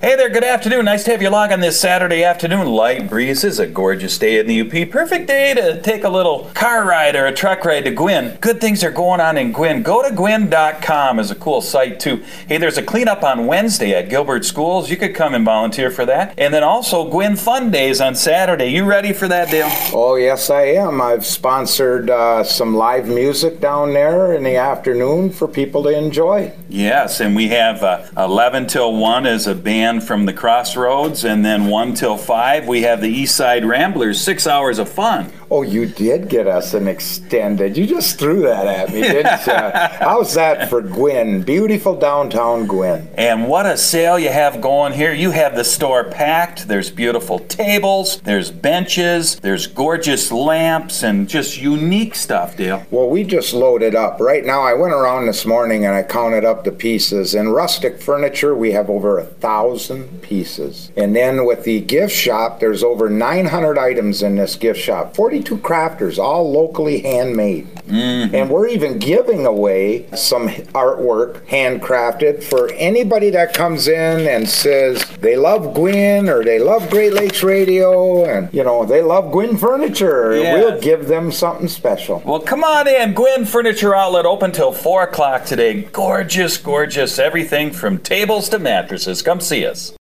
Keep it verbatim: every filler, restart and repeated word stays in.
Hey there, good afternoon. Nice to have you along on this Saturday afternoon. Light breezes, a gorgeous day in the U P. Perfect day to take a little car ride or a truck ride to Gwinn. Good things are going on in Gwinn. Go to gwinn dot com is a cool site too. Hey, there's a cleanup on Wednesday at Gilbert Schools. You could come and volunteer for that. And then also Gwinn Fun Days on Saturday. You ready for that, Dale? Oh, yes, I am. I've sponsored uh, some live music down there in the afternoon for people to enjoy. Yes, and we have uh, eleven till one as a band from the Crossroads, and then one till five we have the East Side Ramblers, six hours of fun. Oh, you did get us an extended. You just threw that at me, didn't you? How's that for Gwinn? Beautiful downtown Gwinn. And what a sale you have going here. You have the store packed. There's beautiful tables, there's benches, there's gorgeous lamps, and just unique stuff, Dale. Well, we just loaded up. Right now, I went around this morning and I counted up the pieces. In rustic furniture, we have over a thousand pieces. And then with the gift shop, there's over nine hundred items in this gift shop. forty-two crafters, all locally handmade. Mm-hmm. And we're even giving away some artwork handcrafted for anybody that comes in and says they love Gwinn or they love Great Lakes Radio and, you know, they love Gwinn Furniture. Yes. We'll give them something special. Well, come on in. Gwinn Furniture Outlet open till four o'clock today. Gorgeous, gorgeous. Everything from tables to mattresses. Come see us.